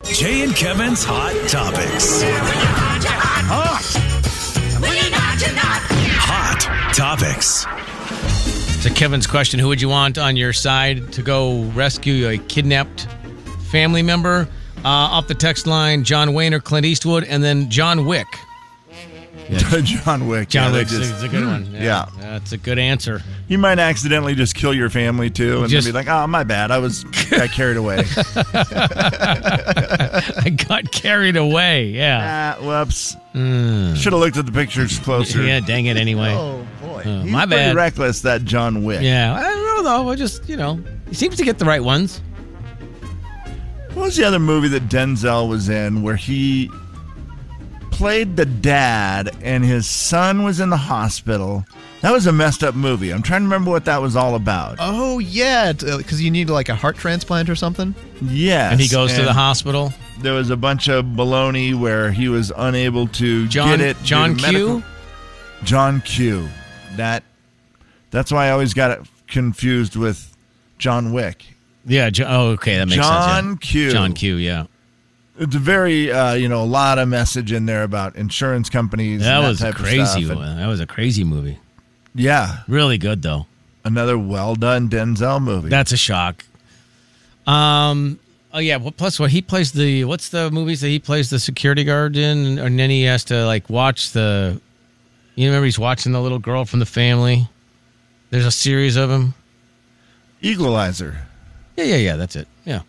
Jay and Kevin's Hot Topics. Hot Topics. So Kevin's question, who would you want on your side to go rescue a kidnapped family member? Off the text line, John Wayne or Clint Eastwood, and then John Wick. John Wick. John Wick is a good one. Yeah. That's a good answer. You might accidentally just kill your family, too, and Just- then be like, oh, my bad. I got carried away. I got carried away, yeah. Whoops. Should have looked at the pictures closer. Yeah, dang it anyway. Oh, boy. He's my pretty bad. reckless, that John Wick. Yeah, I don't know, though. I just, he seems to get the right ones. What was the other movie that Denzel was in where he played the dad and his son was in the hospital? That was a messed up movie. I'm trying to remember what that was all about. Oh, yeah, because you need like a heart transplant or something. Yes. And he goes to the hospital. There was a bunch of baloney where he was unable to get it. John due to medical- Q? John Q. That's why I always got it confused with John Wick. Yeah, okay, that makes sense. John Q. John Q, yeah. It's a very, a lot of message in there about insurance companies. That and was a type of crazy stuff. one. That was a crazy movie. Yeah. Really good, though. Another well-done Denzel movie. That's a shock. Oh, yeah. Well, plus, what he plays what's the movies that he plays the security guard in? And then he has to, watch you remember he's watching the little girl from the family? There's a series of them. Equalizer. Yeah, that's it. Yeah.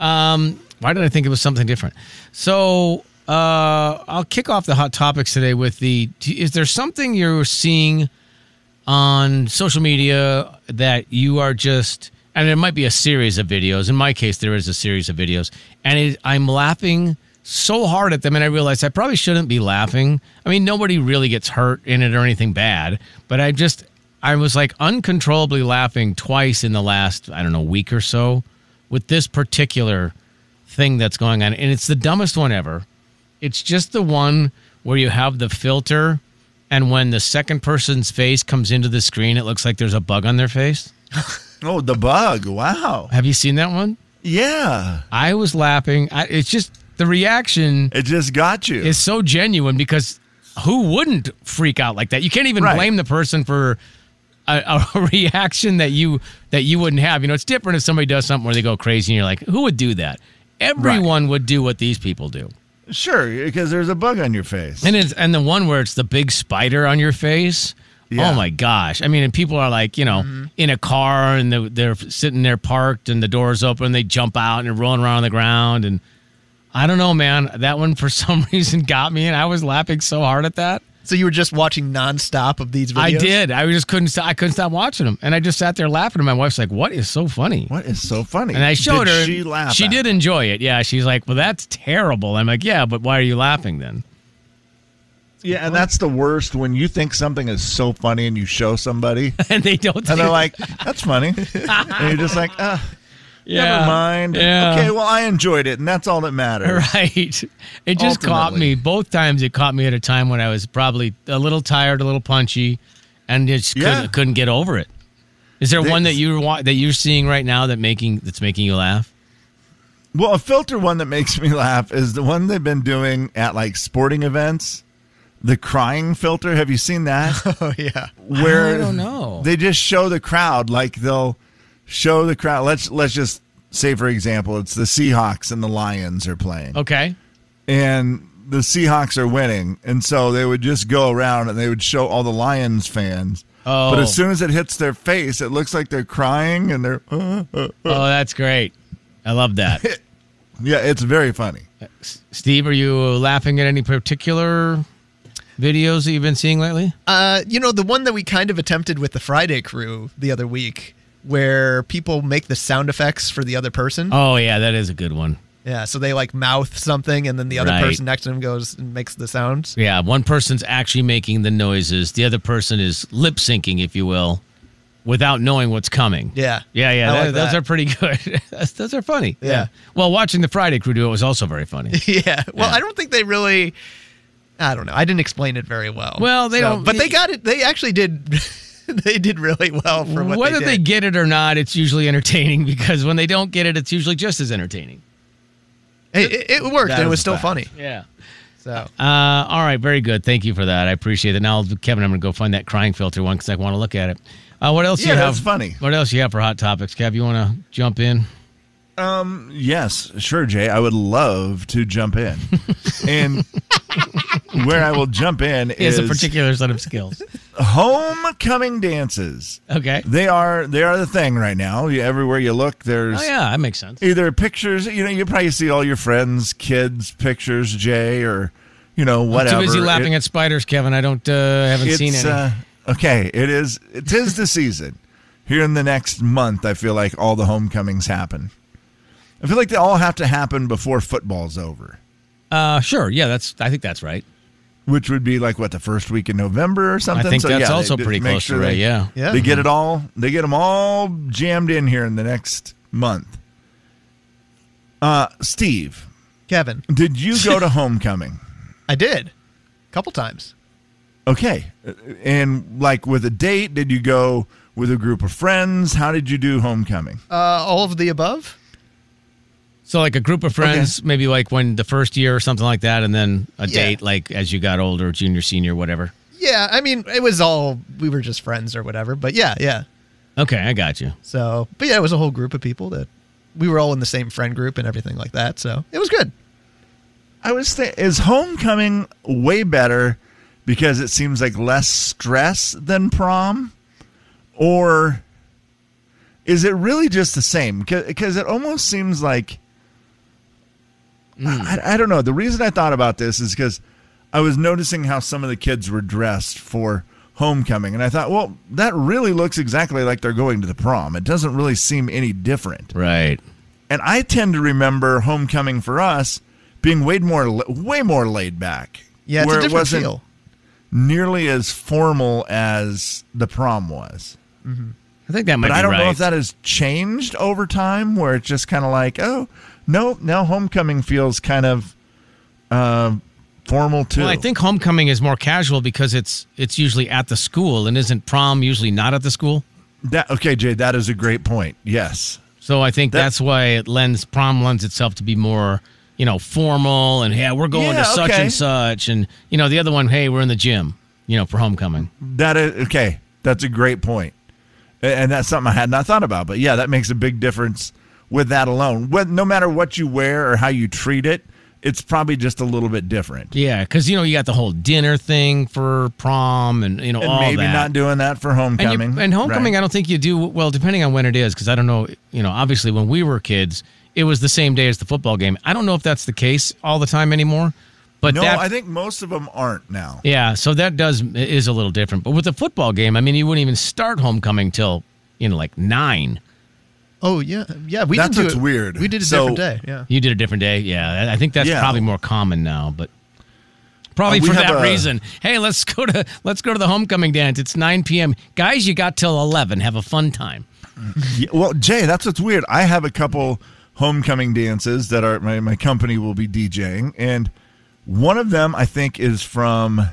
Why did I think it was something different? So, I'll kick off the hot topics today with is there something you're seeing on social media that you are just, and it might be a series of videos. In my case, there is a series of videos, and I'm laughing so hard at them, and I realize I probably shouldn't be laughing. I mean, nobody really gets hurt in it or anything bad, but I was uncontrollably laughing twice in the last, week or so with this particular thing that's going on. And it's the dumbest one ever. It's just the one where you have the filter, and when the second person's face comes into the screen, it looks like there's a bug on their face. Oh, the bug. Wow. Have you seen that one? Yeah. I was laughing. It's just the reaction. It just got you. Is so genuine because who wouldn't freak out like that? You can't even blame the person for a reaction that you wouldn't have. It's different if somebody does something where they go crazy and you're like, who would do that? Everyone would do what these people do. Sure, because there's a bug on your face. And the one where it's the big spider on your face. Yeah. Oh my gosh. I mean, and people are in a car and they're sitting there parked and the door's open and they jump out and they're rolling around on the ground. And I don't know, man, that one for some reason got me and I was laughing so hard at that. So you were just watching nonstop of these videos? I did. I just couldn't stop watching them. And I just sat there laughing. And my wife's like, what is so funny? What is so funny? And I showed her. She laughed. She did enjoy it. Yeah. She's like, well, that's terrible. I'm like, yeah, but why are you laughing then? Yeah, and that's the worst when you think something is so funny and you show somebody. And they don't. And they're like, that's funny. And you're just like, never mind. Yeah. Okay, well, I enjoyed it, and that's all that matters. Right. It just caught me. Both times it caught me at a time when I was probably a little tired, a little punchy, and just couldn't get over it. Is there one that you're seeing right now that's making you laugh? Well, a filter one that makes me laugh is the one they've been doing at sporting events. The crying filter. Have you seen that? Oh, yeah. Where I don't know. They just show the crowd. They'll show the crowd. Let's just say, for example, it's the Seahawks and the Lions are playing. Okay. And the Seahawks are winning. And so they would just go around and they would show all the Lions fans. Oh. But as soon as it hits their face, it looks like they're crying and they're... Oh, that's great. I love that. Yeah, it's very funny. Steve, are you laughing at any particular videos that you've been seeing lately? The one that we kind of attempted with the Friday crew the other week, where people make the sound effects for the other person. Oh, yeah, that is a good one. Yeah, so they mouth something, and then the other person next to them goes and makes the sounds. Yeah, one person's actually making the noises. The other person is lip syncing, if you will, without knowing what's coming. Yeah. Yeah. Those are pretty good. Those are funny. Yeah. Well, watching the Friday crew do it was also very funny. Yeah. Well, I don't think they really... I don't know. I didn't explain it very well. Well, they don't... But they got it. They actually did... They did really well for what Whether they did. they get it or not, it's usually entertaining because when they don't get it, it's usually just as entertaining. Hey, it worked. That And it is was a still fact. funny. Yeah. So All right, very good. Thank you for that. I appreciate it. Now, Kevin, I'm going to go find that crying filter one because I want to look at it. What else Yeah, you have? that's funny. What else you have for hot topics, Kev? You want to jump in? Yes, sure, Jay. I would love to jump in. And where I will jump in He has is a particular set of skills. homecoming dances. Okay. They are the thing right now. Everywhere you look, there's Oh yeah, that makes sense. either pictures. You probably see all your friends, kids, pictures, Jay, or whatever. Too busy laughing at spiders, Kevin. I haven't It's seen any. okay. It is the season. Here in the next month, I feel like all the homecomings happen. I feel like they all have to happen before football's over, Sure. Yeah, I think that's right. which would be like the first week in November or something. I think So, that's yeah, also they pretty make close sure to right. Yeah. yeah. They get it all. They get them all jammed in here in the next month. Steve, Kevin, did you go to homecoming? I did. A couple times. Okay, and with a date, did you go with a group of friends? How did you do homecoming? All of the above? So like a group of friends, maybe like when the first year or something like that, and then a Yeah. date like as you got older, junior, senior, whatever. Yeah, I mean, it was all, we were just friends or whatever. But yeah. Okay, I got you. So, but yeah, it was a whole group of people that we were all in the same friend group and everything like that. So it was good. I was thinking, is homecoming way better because it seems like less stress than prom? Or is it really just the same? Because it almost seems like, I don't know. The reason I thought about this is because I was noticing how some of the kids were dressed for homecoming. And I thought, well, that really looks exactly like they're going to the prom. It doesn't really seem any different. Right. And I tend to remember homecoming for us being way more laid back. Yeah, it's where a different it wasn't feel. nearly as formal as the prom was. I think that might But be I don't right. know if that has changed over time, where it's just kind of like, oh, no, now homecoming feels kind of formal too. Well, I think homecoming is more casual because it's usually at the school, and isn't prom usually not at the school? Okay, Jay, that is a great point. Yes. So I think that's why prom lends itself to be more, formal, and yeah, we're going Yeah, to such okay. and such, and the other one, hey, we're in the gym, for homecoming. That is okay. That's a great point. And that's something I had not thought about. But yeah, that makes a big difference with that alone. No matter what you wear or how you treat it, it's probably just a little bit different. Yeah, because you got the whole dinner thing for prom, and And all maybe that. not doing that for homecoming. And homecoming, right? I don't think you do well, depending on when it is, because I don't know. Obviously, when we were kids, it was the same day as the football game. I don't know if that's the case all the time anymore. But No, that, I think most of them aren't now. yeah, so that is a little different. But with the football game, I mean, you wouldn't even start homecoming till like 9. Oh, yeah. Yeah, we That's did do what's it. weird. We did a So- different day. Yeah. You did a different day, yeah. I think that's Yeah. probably more common now, but probably We for have that a- reason. Hey, let's go to the homecoming dance. It's 9 p.m. Guys, you got till 11. Have a fun time. Yeah, well, Jay, that's what's weird. I have a couple homecoming dances that are my company will be DJing, and one of them I think is from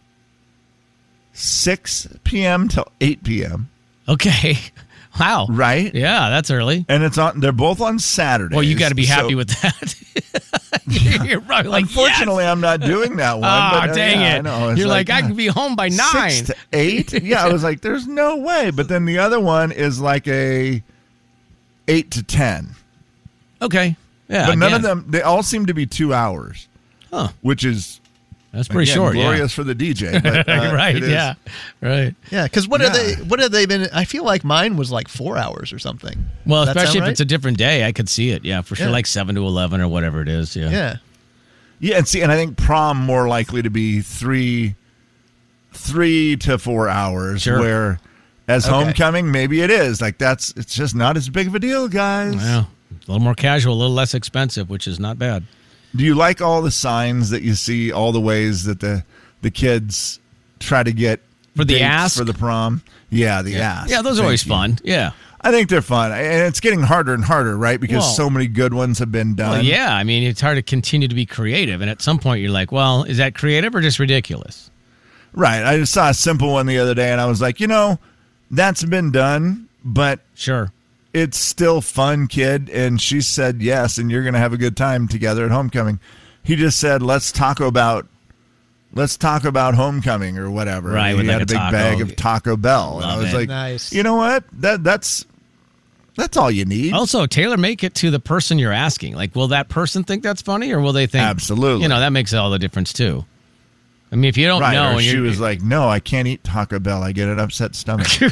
6 p.m. till 8 p.m. Okay. Wow. Right? Yeah, that's early. And they're both on Saturdays. Well, you got to be happy So, with that. You're probably like, Unfortunately, I'm not doing that one. Oh, but, dang yeah, it. I know. It's You're like, I God, can be home by 9. 6 to 8? Yeah, I was like, there's no way. But then the other one is like a 8 to 10. Okay. Yeah. But none of again. them, they all seem to be 2 hours, Huh. which is That's pretty again, short. glorious for the DJ. But, Yeah. Right. it is- Yeah. Right. Yeah, because what Yeah. have they been? I feel like mine was like 4 hours or something. Well, Does that especially sound if it's a different day, I could see it. Yeah, for sure. Yeah. Like 7 to 11 or whatever it is. Yeah. Yeah. Yeah, and I think prom more likely to be 3 to 4 hours. Sure. Where as Okay. homecoming, maybe it is like it's just not as big of a deal, guys. Well, a little more casual, a little less expensive, which is not bad. Do you like all the signs that you see, all the ways that the kids try to get For the dates ask? for the prom? Yeah, the ask. Yeah, those are always Thank you. fun. Yeah. I think they're fun, and it's getting harder and harder, right? Because Well- so many good ones have been done. Well, yeah. I mean, it's hard to continue to be creative. And at some point, you're like, well, is that creative or just ridiculous? Right. I just saw a simple one the other day, and I was like, that's been done, but Sure. it's still fun, kid. And she said yes, and you're going to have a good time together at homecoming. He just said, let's talk about homecoming or whatever. Right, And with he like had a a big taco. bag of Taco Bell. And I Love was it. like, Nice. you know what? That's all you need. Also, tailor make it to the person you're asking. Like, will that person think that's funny, or will they think? Absolutely. You know, that makes all the difference too. I mean, if you don't Right, know, or and she you're, was like, no, I can't eat Taco Bell. I get an upset stomach. Big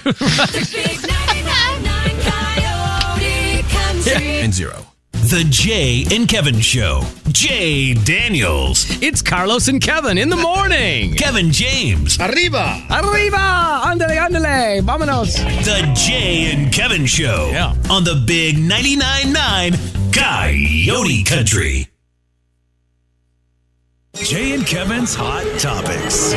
99.9 Coyote Country. And 0. The Jay and Kevin Show. Jay Daniels. it's Carlos and Kevin in the morning. Kevin James. Arriba. Arriba, andale, andale, vámonos. The Jay and Kevin Show. Yeah. On the Big 99.9 Coyote Country. Jay and Kevin's Hot Topics.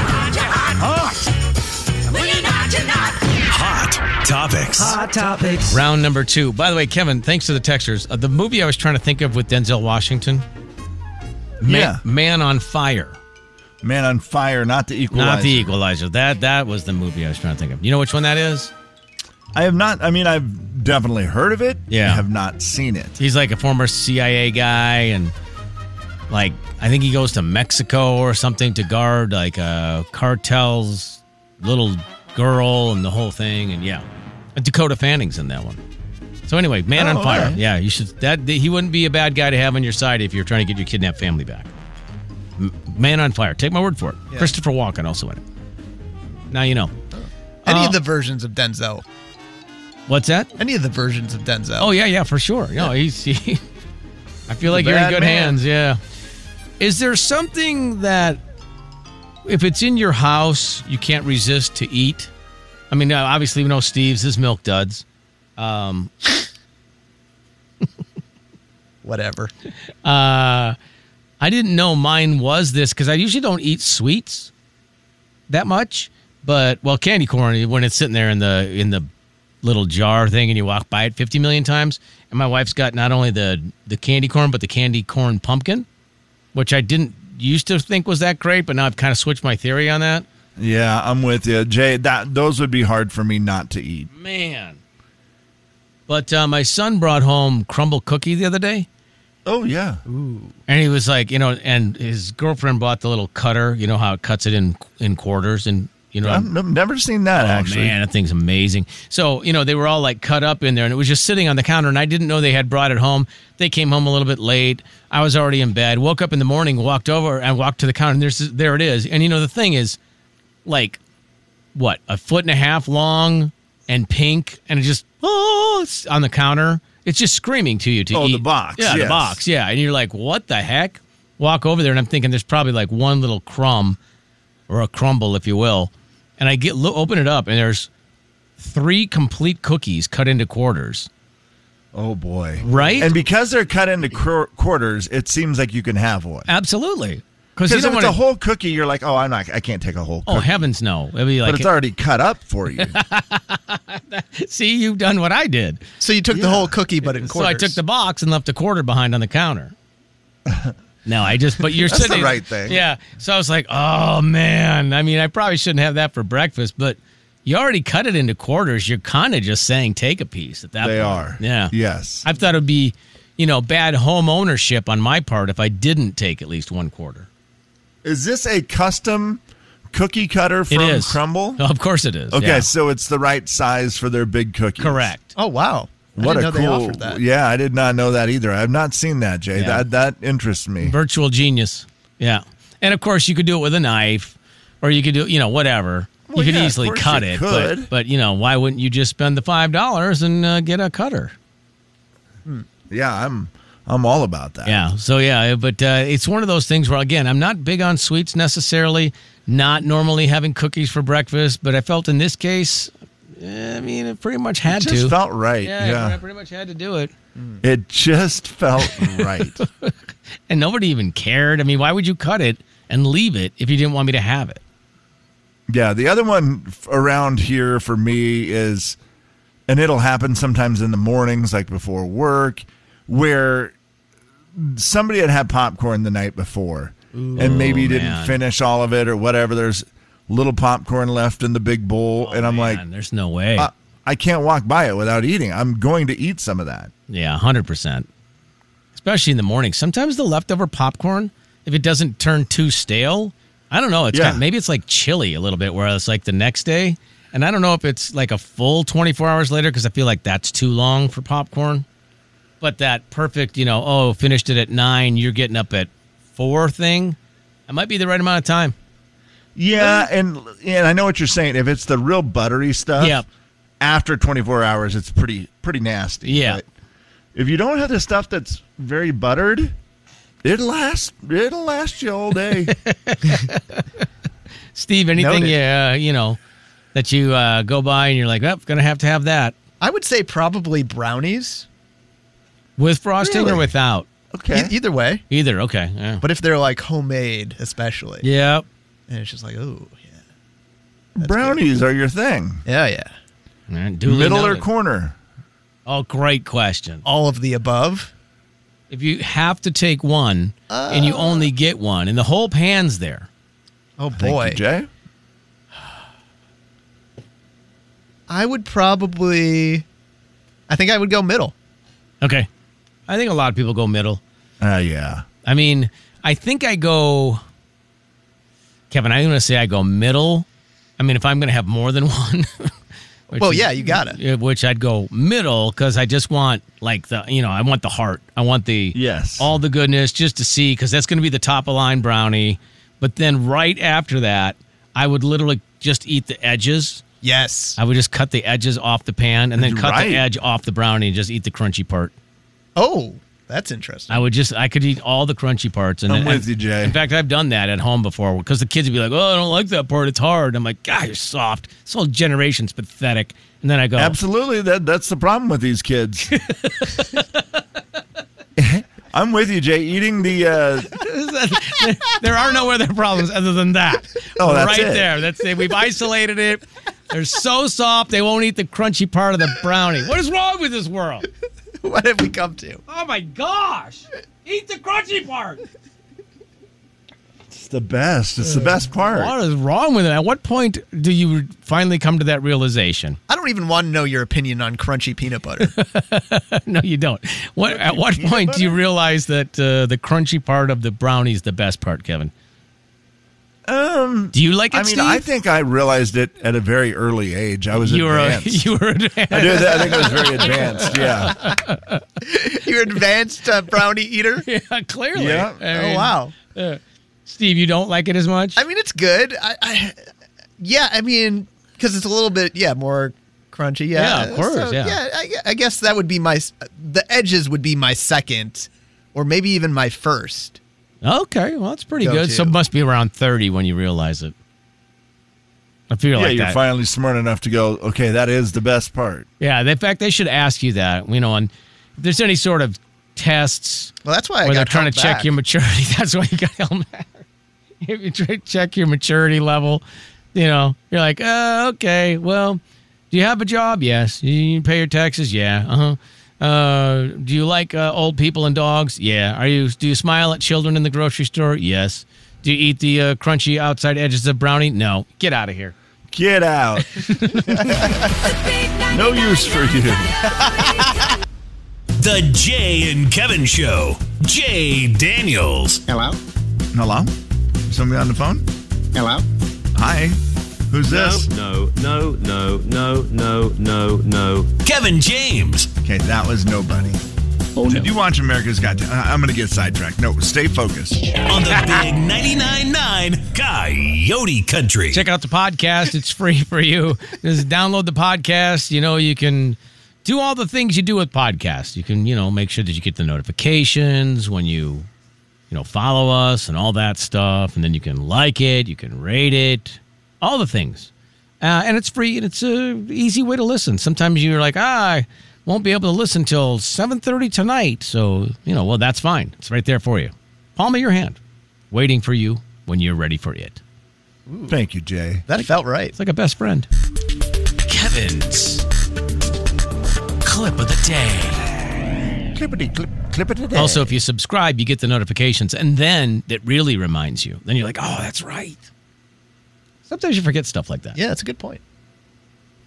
Hot Topics. Round number 2. By the way, Kevin, thanks to the texters. The movie I was trying to think of with Denzel Washington, Yeah. Man on Fire. Man on Fire, not the Equalizer. Not the Equalizer. That was the movie I was trying to think of. You know which one that is? I have not. I mean, I've definitely heard of it. Yeah. I have not seen it. He's like a former CIA guy, and like I think he goes to Mexico or something to guard like a cartel's little girl and the whole thing. And yeah, Dakota Fanning's in that one. So anyway, Man on Oh, Fire. alright. Yeah, you should. He wouldn't be a bad guy to have on your side if you're trying to get your kidnapped family back. Man on Fire. Take my word for it. Yeah. Christopher Walken also in it. Now you know. Any of the versions of Denzel. What's that? Any of the versions of Denzel. Oh yeah, for sure. No, I feel like you're in bad good man. hands. Yeah. Is there something that, if it's in your house, you can't resist to eat? I mean, obviously we know Steve's is Milk Duds. Whatever. I didn't know mine was this because I usually don't eat sweets that much. But candy corn when it's sitting there in the little jar thing and you walk by it 50 million times. And my wife's got not only the candy corn, but the candy corn pumpkin, which I didn't used to think was that great, but now I've kind of switched my theory on that. Yeah, I'm with you, Jay. Those would be hard for me not to eat. Man. But my son brought home crumble cookie the other day. Oh yeah. And he was like, and his girlfriend bought the little cutter, you know how it cuts it in quarters and, I've never seen that actually. Man, that thing's amazing. So, they were all like cut up in there and it was just sitting on the counter and I didn't know they had brought it home. They came home a little bit late. I was already in bed. Woke up in the morning, walked over and walked to the counter and there it is. And the thing is like, what, 1.5 feet long and pink and it just, it's on the counter. It's just screaming to you to eat. The box. Yeah, the yes. box. Yeah. And you're like, what the heck? Walk over there and I'm thinking there's probably like one little crumb or a crumble, if you will. And I open it up, and there's 3 complete cookies cut into quarters. Oh boy. Right? And because they're cut into quarters, it seems like you can have one. Absolutely. Because Because if it's a whole cookie, you're like, oh, I can't take a whole cookie. Oh, heavens no. It'd be like, but it's already cut up for you. see, you've done what I did. So you took the whole cookie, but in quarters. So I took the box and left a quarter behind on the counter. No, but you're That's sitting. the right thing. Yeah. So I was like, oh, man. I mean, I probably shouldn't have that for breakfast, but you already cut it into quarters. You're kind of just saying take a piece at that point. They are. Yeah. Yes. I thought it would be, bad home ownership on my part if I didn't take at least 1 quarter. Is this a custom cookie cutter from It is. Crumble? Oh, of course it is. Okay, yeah. so it's the right size for their big cookies. Correct. Oh, wow. What I didn't a know they cool. offered that. Yeah, I did not know that either. I've not seen that, Jay. Yeah. That interests me. Virtual genius. Yeah. And of course, you could do it with a knife or you could do, whatever. Well, you could yeah, of easily course cut you it. could. But, why wouldn't you just spend the $5 and get a cutter? Yeah, I'm all about that. Yeah. So, but it's one of those things where, again, I'm not big on sweets necessarily, not normally having cookies for breakfast, but I felt in this case, it pretty much had It just to. felt right. Yeah, Yeah. I pretty much had to do it. It just felt right. And nobody even cared. I mean, why would you cut it and leave it if you didn't want me to have it? Yeah, the other one around here for me is, and it'll happen sometimes in the mornings, like before work, where somebody had popcorn the night before and maybe didn't man. finish all of it or whatever. There's little popcorn left in the big bowl. and I'm like, Man, there's no way. I can't walk by it without eating. I'm going to eat some of that. Yeah, 100%. Especially in the morning. Sometimes the leftover popcorn, if it doesn't turn too stale, I don't know. It's maybe it's like chili a little bit, where it's like the next day. And I don't know if it's like a full 24 hours later, because I feel like that's too long for popcorn. But that perfect, finished it at 9, you're getting up at 4 thing, that might be the right amount of time. Yeah, and I know what you're saying. If it's the real buttery stuff, Yep. after 24 hours, it's pretty nasty. Yeah. But if you don't have the stuff that's very buttered, it'll last you all day. Steve, anything Noted. that you go by and you're like, oh, going to have that. I would say probably brownies. With frosting or Really? without? Okay. Either way. Either, okay. Yeah. But if they're like homemade, especially. Yep. And it's just like, oh, yeah. Brownies are your thing. Yeah. All right, duly Middle or noted. corner? Oh, great question. All of the above. If you have to take one and you only get one and the whole pan's there. Oh, Thank boy. you, Jay. I would probably, I think I would go middle. Okay. I think a lot of people go middle. Yeah. I mean, I think I go, Kevin, I'm going to say I go middle. I mean, if I'm going to have more than one. Well, yeah, you got it. Which I'd go middle because I just want like I want the heart. I want all the goodness just to see, because that's going to be the top of line brownie. But then right after that, I would literally just eat the edges. Yes. I would just cut the edges off the pan and then You're cut right. the edge off the brownie and just eat the crunchy part. Oh, that's interesting. I could eat all the crunchy parts. And I'm with you, Jay. In fact, I've done that at home before because the kids would be like, oh, I don't like that part. It's hard. I'm like, God, you're soft. This whole generation's pathetic. And then I go, Absolutely. That's the problem with these kids. I'm with you, Jay. Eating the there are no other problems other than that. Oh, that's right it. there. That's it. We've isolated it. They're so soft they won't eat the crunchy part of the brownie. What is wrong with this world? What have we come to? Oh my gosh! Eat the crunchy part. it's the best. It's the best part. What is wrong with it? At what point do you finally come to that realization? I don't even want to know your opinion on crunchy peanut butter. No, you don't. At what point do you realize that the crunchy part of the brownie is the best part, Kevin? Do you like it, I mean, Steve? I think I realized it at a very early age. I was advanced. You were advanced. I think I was very advanced. Yeah. You're advanced brownie eater? Yeah, clearly. Yeah. I mean, Oh, wow. Steve, you don't like it as much? I mean, it's good. I mean, because it's a little bit, more crunchy. Yeah, Yeah, of course, yeah. I guess that would be the edges would be my second, or maybe even my first. Okay, well, that's pretty Go good. to. So it must be around 30 when you realize it. I feel Yeah, like you're that. finally smart enough to go, okay, that is the best part. Yeah, in fact, they should ask you that. And if there's any sort of tests Well, that's why I where they're got trying held to check back. your maturity, that's why you got held back. If you try to check your maturity level, you're like, okay, well, do you have a job? Yes. You pay your taxes? Yeah. Uh-huh. Do you like old people and dogs? Yeah. Do you smile at children in the grocery store? Yes. Do you eat the crunchy outside edges of brownie? No. Get out of here. Get out. No use for you. The Jay and Kevin Show. Jay Daniels. Hello? Hello? Somebody on the phone? Hello? Hi. Who's this? No. Kevin James. Okay, that was nobody. Oh, Did you watch America's Got Talent? I'm going to get sidetracked. No, stay focused. On the big 99.9 Coyote Country. Check out the podcast. It's free for you. Just download the podcast. You can do all the things you do with podcasts. You can, make sure that you get the notifications when you follow us and all that stuff. And then you can like it. You can rate it. All the things. And it's free, and it's an easy way to listen. Sometimes you're like, I won't be able to listen till 7:30 tonight. So, well, that's fine. It's right there for you. Palm of your hand. Waiting for you when you're ready for it. Thank you, Jay. That felt right. It's like a best friend. Kevin's clip of the day. Clip it today. Also, if you subscribe, you get the notifications, and then it really reminds you. Then you're like, oh, that's right. Sometimes you forget stuff like that. Yeah, that's a good point.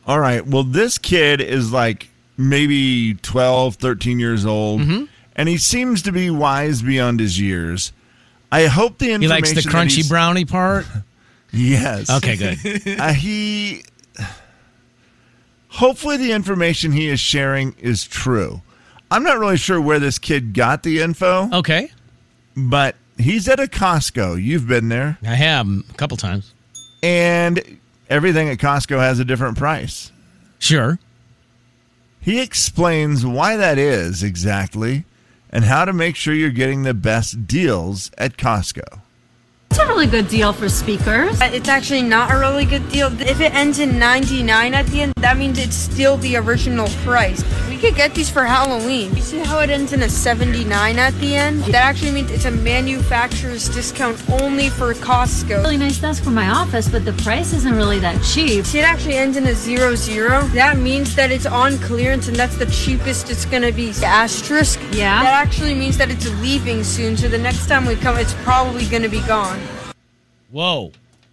All right. Well, this kid is like maybe 12, 13 years old, and he seems to be wise beyond his years. I hope the He information likes the that crunchy he's- brownie part. Yes. Okay, good. Hopefully the information he is sharing is true. I'm not really sure where this kid got the info, Okay. but he's at a Costco. You've been there. I have a couple times. And everything at Costco has a different price. Sure. He explains why that is exactly and how to make sure you're getting the best deals at Costco. It's a really good deal for speakers. It's actually not a really good deal. If it ends in 99 at the end, that means it's still the original price. We could get these for Halloween. You see how it ends in a 79 at the end? That actually means it's a manufacturer's discount only for Costco. Really nice desk for my office, but the price isn't really that cheap. See, it actually ends in a 00. That means that it's on clearance and that's the cheapest it's going to be. The asterisk, Yeah? that actually means that it's leaving soon. So the next time we come, it's probably going to be gone. Whoa.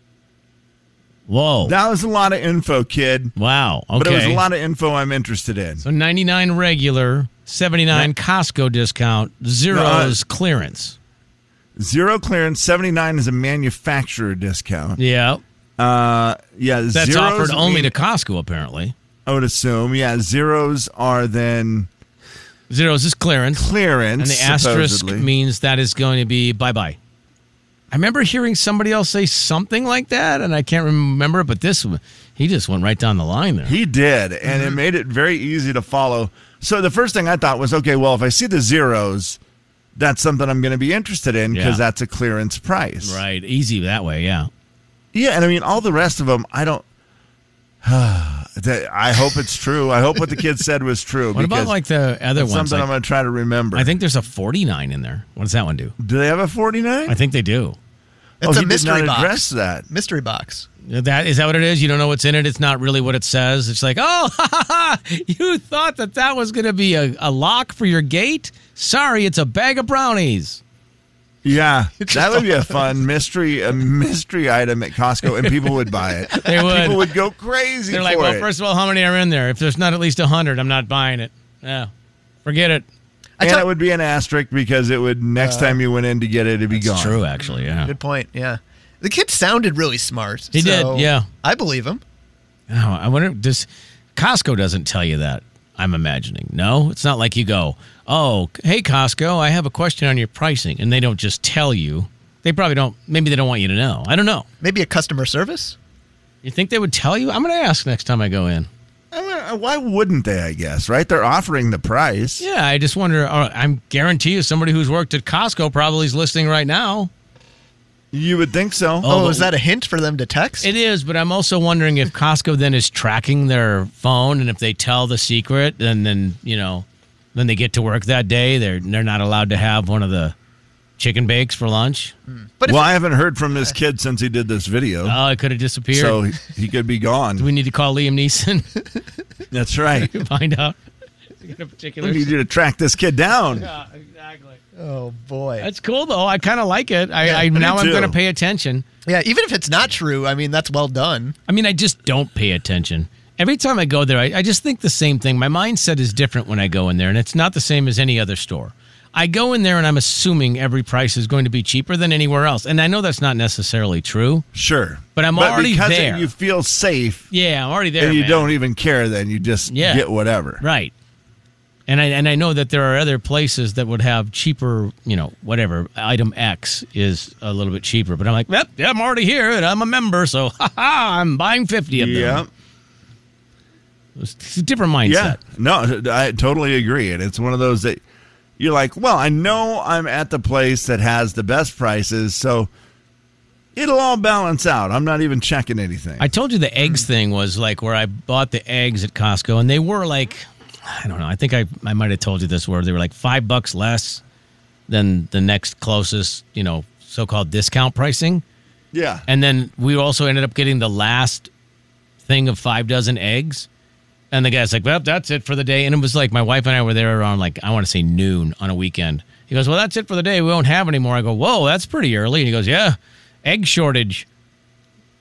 Whoa. That was a lot of info, kid. Wow. Okay. But it was a lot of info I'm interested in. So 99 regular, 79 Costco discount, zeros clearance. 0 clearance, 79 is a manufacturer discount. Yeah. Yeah, That's zeros offered only mean- to Costco, apparently. I would assume. Yeah, zeros are then Zeros is clearance. clearance. And the asterisk supposedly. means that is going to be bye-bye. I remember hearing somebody else say something like that, and I can't remember it, but he just went right down the line there. He did, and it made it very easy to follow. So the first thing I thought was, okay, well, if I see the zeros, that's something I'm going to be interested in because Yeah. that's a clearance price. Right. Easy that way, yeah. Yeah, and I mean, all the rest of them, I don't. I hope it's true. I hope what the kid said was true. What about because like the other it's ones? something Like, I'm going to try to remember. I think there's a 49 in there. What does that one do? Do they have a 49? I think they do. It's he a mystery did not box. address that. Mystery box. Is that what it is? You don't know what's in it. It's not really what it says. It's like, oh, you thought that was going to be a lock for your gate? Sorry, it's a bag of brownies. Yeah, that would be a fun mystery item at Costco, and people would buy it. They would. People would go crazy. They're like, for well, it. first of all, how many are in there? If there's not at least 100, I'm not buying it. Yeah, forget it. and it would be an asterisk because it would next time you went in to get it, it'd be gone. It's true, actually. Yeah. Good point. Yeah. The kid sounded really smart. He did, so yeah. I believe him. Oh, I wonder. Costco doesn't tell you that? I'm imagining. No, it's not like you go, oh, hey Costco, I have a question on your pricing, and they don't just tell you. They probably don't. Maybe they don't want you to know. I don't know. Maybe a customer service? You think they would tell you? I'm going to ask next time I go in. I mean, why wouldn't they? I guess right. They're offering the price. Yeah, I just wonder. I'm guarantee you, somebody who's worked at Costco probably is listening right now. You would think so. Oh, is that a hint for them to text? It is, but I'm also wondering if Costco then is tracking their phone, and if they tell the secret, and then then they get to work that day, they're not allowed to have one of the chicken bakes for lunch. But Well, I haven't heard from this kid since he did this video, Oh, it could have disappeared. so he could be gone. Do we need to call Liam Neeson That's right. to find out? Get a particular. We need you to track this kid down. Yeah, exactly. oh, boy. That's cool though. I kind of like it. I do now I'm too. going to pay attention. Yeah, even if it's not true, I mean, that's well done. I mean, I just don't pay attention. Every time I go there, I just think the same thing. My mindset is different when I go in there, and it's not the same as any other store. I go in there and I'm assuming every price is going to be cheaper than anywhere else. And I know that's not necessarily true. Sure, But I'm already because there. you feel safe, Yeah, I'm already there. and you man. don't even care. Then you just Yeah. get whatever. Right. And I know that there are other places that would have cheaper, whatever, item X is a little bit cheaper. But I'm like, yep, I'm already here and I'm a member, so I'm buying 50 of them. Yeah. It's a different mindset. Yeah, no, I totally agree. And it's one of those that you're like, well, I know I'm at the place that has the best prices, so it'll all balance out. I'm not even checking anything. I told you the eggs thing was like where I bought the eggs at Costco, and they were like, I don't know, I think I might have told you this, where they were like $5 less than the next closest, so-called discount pricing. Yeah. And then we also ended up getting the last thing of 5 dozen eggs. And the guy's like, well, that's it for the day. And it was like my wife and I were there around I want to say noon on a weekend. He goes, well, that's it for the day. We won't have any more. I go, whoa, that's pretty early. And he goes, yeah, egg shortage.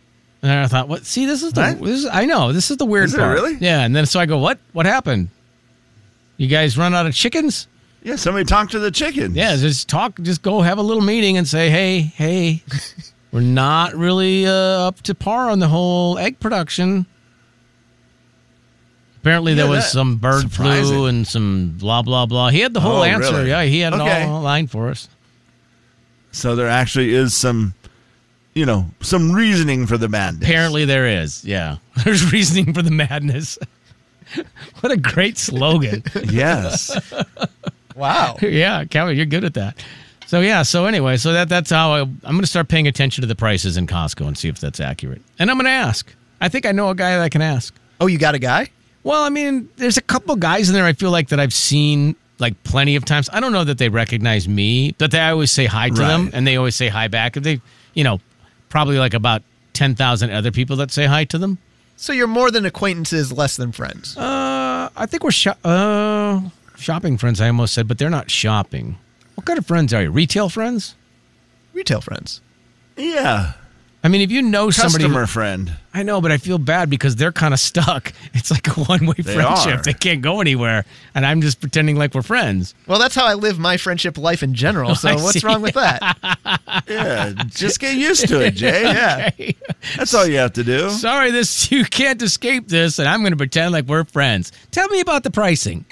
And then I thought, what? See, this is What? I know, this is the weird Is it part. really? Yeah, and then so I go, what? What happened? You guys run out of chickens? Yeah, somebody talk to the chickens. Yeah, just go have a little meeting and say, hey, we're not really up to par on the whole egg production. Apparently there Yeah, was that- some bird flu surprising. and some blah, blah, blah. He had the whole Oh, answer. really? Yeah, he had it Okay. all lined for us. So there actually is some, some reasoning for the madness. Apparently there is, yeah. There's reasoning for the madness. What a great slogan. Yes. Wow. Yeah, Kevin, you're good at that. So anyway, that's how I'm going to start paying attention to the prices in Costco and see if that's accurate. And I'm going to ask. I think I know a guy that I can ask. Oh, you got a guy? Well, I mean, there's a couple guys in there I feel like that I've seen like plenty of times. I don't know that they recognize me, but I always say hi to them, Right. and they always say hi back. If they, probably like about 10,000 other people that say hi to them. So you're more than acquaintances, less than friends. I think we're shopping friends, I almost said, but they're not shopping. What kind of friends are you? Retail friends? Retail friends. Yeah. I mean, if you know somebody... Customer friend. I know, but I feel bad because they're kind of stuck. It's like a one-way They friendship. are. They can't go anywhere, and I'm just pretending like we're friends. Well, that's how I live my friendship life in general. So I what's see. wrong with that? Yeah. Just get used to it, Jay. Yeah. Okay. That's all you have to do. Sorry, you can't escape this, and I'm going to pretend like we're friends. Tell me about the pricing.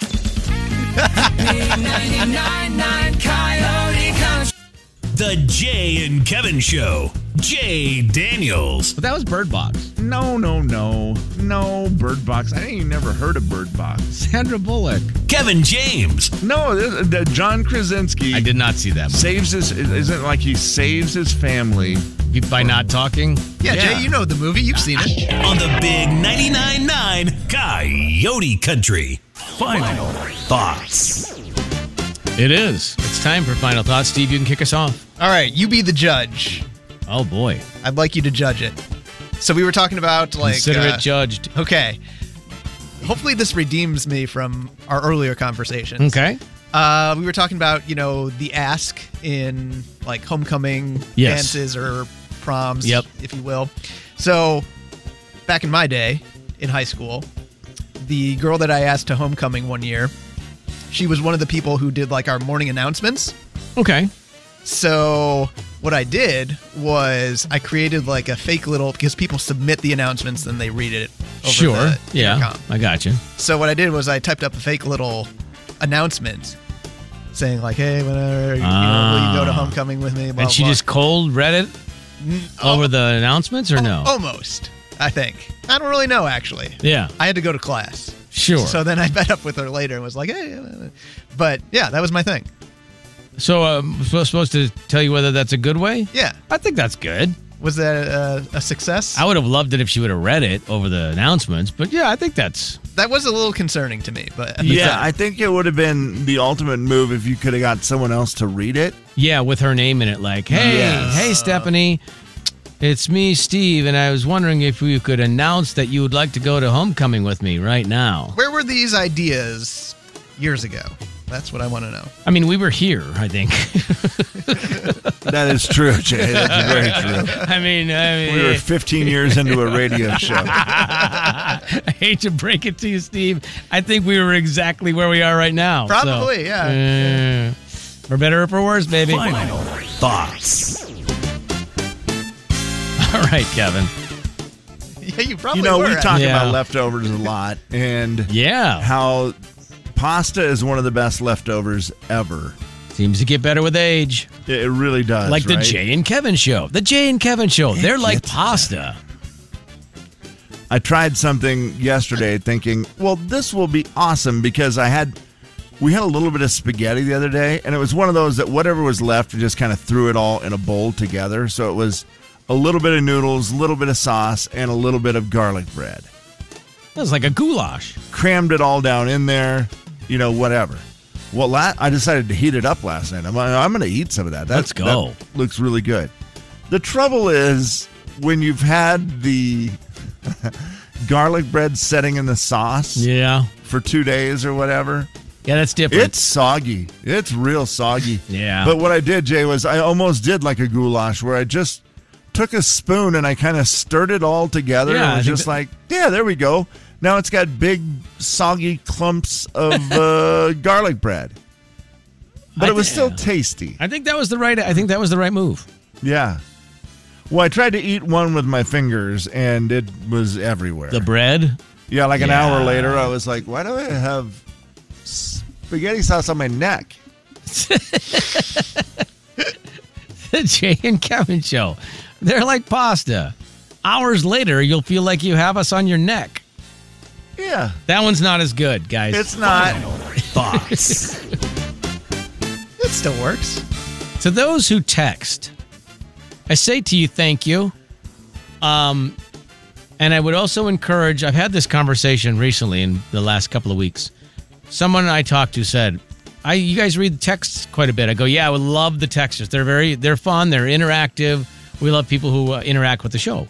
The Jay and Kevin Show. Jay Daniels. But that was Bird Box. No, Bird Box. I ain't never heard of Bird Box. Sandra Bullock. Kevin James. No, John Krasinski I did not see that movie. saves his. Isn't it like he saves his family? By not talking? Yeah, Yeah. Jay, you know the movie. You've seen it. On the big 99.9 Coyote Country. Final thoughts. It is. It's time for Final Thoughts. Steve, you can kick us off. All right, you be the judge. Oh, boy. I'd like you to judge it. So we were talking about Consider it judged. Okay. Hopefully this redeems me from our earlier conversations. Okay. We were talking about, the ask in like homecoming Yes. dances or proms, Yep. if you will. So back in my day in high school, the girl that I asked to homecoming one year, she was one of the people who did like our morning announcements. Okay. So what I did was I created like a fake little, because people submit the announcements and they read it over Sure. the Yeah. intercom. I got you. So what I did was I typed up a fake little announcement saying like, hey, whenever, will you go to homecoming with me? Blah, And she blah. just cold read it over the announcements or no? Almost, I think. I don't really know, actually. Yeah. I had to go to class. Sure. So then I met up with her later and was like, hey. But yeah, that was my thing. So I'm supposed to tell you whether that's a good way? Yeah. I think that's good. Was that a success? I would have loved it if she would have read it over the announcements, but yeah, I think that's... That was a little concerning to me, but Yeah, I think it would have been the ultimate move if you could have got someone else to read it. Yeah, with her name in it, like, hey, Yes. hey, Stephanie, it's me, Steve, and I was wondering if you could announce that you would like to go to homecoming with me right now. where were these ideas years ago? That's what I want to know. I mean, we were here, I think. That is true, Jay. That's very true. I mean, We were 15 years into a radio show. I hate to break it to you, Steve. I think we were exactly where we are right now. Probably, yeah. For better or for worse, baby. Final thoughts. All right, Kevin. Yeah, you probably We were. talk Yeah. about leftovers a lot and Yeah. how pasta is one of the best leftovers ever. Seems to get better with age. It really does. Like the right? Jay and Kevin show. The Jay and Kevin show. They're like gets pasta. I tried something yesterday thinking, well, this will be awesome because we had a little bit of spaghetti the other day, and it was one of those that whatever was left, we just kind of threw it all in a bowl together. So it was a little bit of noodles, a little bit of sauce, and a little bit of garlic bread. That was like a goulash. Crammed it all down in there, whatever. Well, I decided to heat it up last night. I'm going to eat some of that. Let's go. That looks really good. The trouble is when you've had the garlic bread setting in the sauce Yeah. for 2 days or whatever, Yeah, that's different. it's soggy. It's real soggy. Yeah. But what I did, Jay, was I almost did like a goulash where I just took a spoon and I kind of stirred it all together. Yeah, and I was think just like, yeah, there we go. Now it's got big, soggy clumps of garlic bread. But it was still tasty. I think that was the right move. Yeah. Well, I tried to eat one with my fingers, and it was everywhere. The bread? Yeah, like an hour later, I was like, why do I have spaghetti sauce on my neck? The Jay and Kevin Show. They're like pasta. Hours later, you'll feel like you have us on your neck. Yeah. That one's not as good, guys. It's not. Thoughts. It still works. To those who text, I say to you, thank you. And I would also encourage, I've had this conversation recently in the last couple of weeks. Someone I talked to said, you guys read the texts quite a bit. I go, yeah, I would love the texters. They're fun. They're interactive. We love people who interact with the show.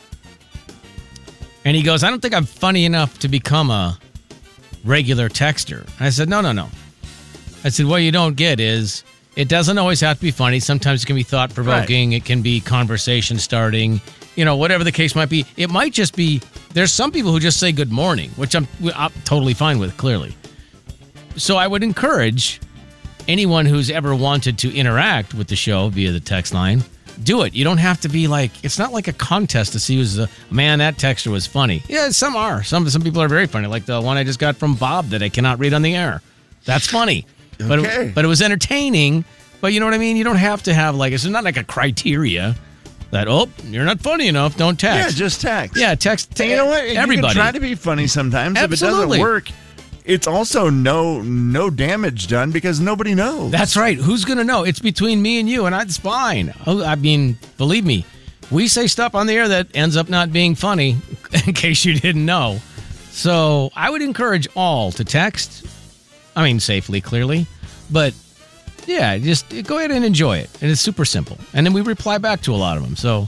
And he goes, I don't think I'm funny enough to become a regular texter. And I said, no. I said, what you don't get is it doesn't always have to be funny. Sometimes it can be thought-provoking. Right. It can be conversation starting. Whatever the case might be. It might just be, there's some people who just say good morning, which I'm totally fine with, clearly. So I would encourage anyone who's ever wanted to interact with the show via the text line, do it. You don't have to be like, it's not like a contest to see who's man, that texter was funny. Yeah, some are. Some people are very funny, like the one I just got from Bob that I cannot read on the air. That's funny. Okay. But it was entertaining. But you know what I mean? You don't have to have it's not like a criteria that, you're not funny enough, don't text. Yeah, just text. Yeah, text. You know what? Everybody. You can try to be funny sometimes. Absolutely. If it doesn't work, it's also no damage done because nobody knows. That's right. Who's going to know? It's between me and you, and it's fine. I mean, believe me, we say stuff on the air that ends up not being funny, in case you didn't know. So I would encourage all to text. I mean, safely, clearly. But, yeah, just go ahead and enjoy it. And it's super simple. And then we reply back to a lot of them. So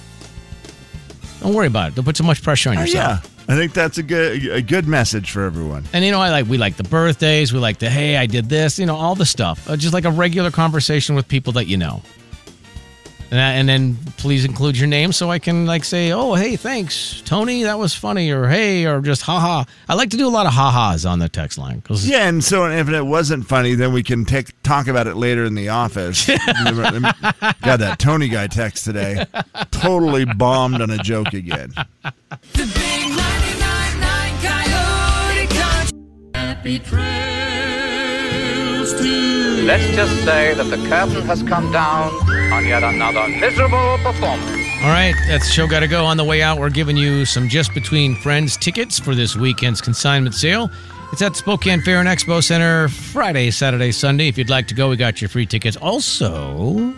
don't worry about it. Don't put so much pressure on yourself. Yeah. I think that's a good message for everyone. And we like the birthdays, we like the hey, I did this, all the stuff. Just like a regular conversation with people that you know. And then please include your name so I can say, oh, hey, thanks, Tony, that was funny, or hey, or just haha. I like to do a lot of ha-has on the text line. Yeah, and so if it wasn't funny, then we can talk about it later in the office. God, that Tony guy text today totally bombed on a joke again. The big 99.9 Coyote Country. Happy trails to Let's just say that the curtain has come down on yet another miserable performance. All right, that's the show. Got to go. On the way out, we're giving you some Just Between Friends tickets for this weekend's consignment sale. It's at Spokane Fair and Expo Center Friday, Saturday, Sunday. If you'd like to go, we got your free tickets. Also,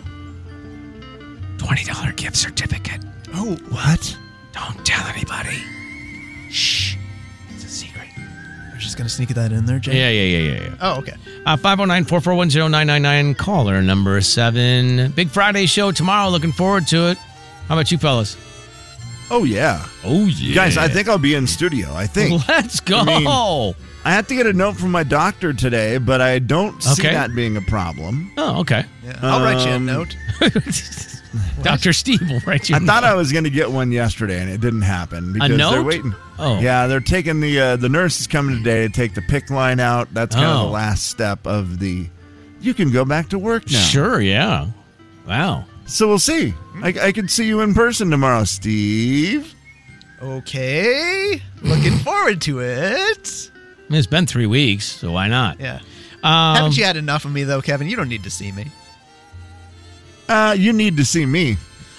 $20 gift certificate. Oh, what? Don't tell anybody. Shh. It's a secret. You're just going to sneak that in there, Jay? Yeah. Oh, okay. 509-441-0999, caller number 7. Big Friday show tomorrow. Looking forward to it. How about you fellas? Oh, yeah. Oh, yeah. Guys, I think I'll be in studio. I think. Let's go. I have to get a note from my doctor today, but I don't see that being a problem. Oh, okay. Yeah, I'll write you a note. Dr. Steve will write you a note. I thought I was going to get one yesterday, and it didn't happen. Because they're waiting. Oh. Yeah, they're taking the nurse is coming today to take the PICC line out. That's kind of the last step of you can go back to work now. Sure, yeah. Wow. So we'll see. I can see you in person tomorrow, Steve. Okay. Looking forward to it. I mean, it's been 3 weeks, so why not? Yeah. Haven't you had enough of me, though, Kevin? You don't need to see me. You need to see me.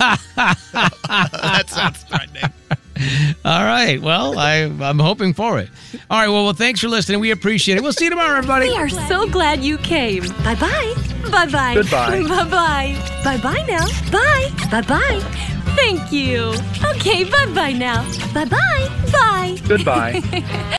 That sounds threatening. All right. Well, I'm hoping for it. All right. Well, thanks for listening. We appreciate it. We'll see you tomorrow, everybody. We are so glad you came. Bye-bye. Bye-bye. Goodbye. Bye-bye. Bye-bye now. Bye. Bye-bye. Thank you. Okay, bye-bye now. Bye-bye. Bye. Goodbye.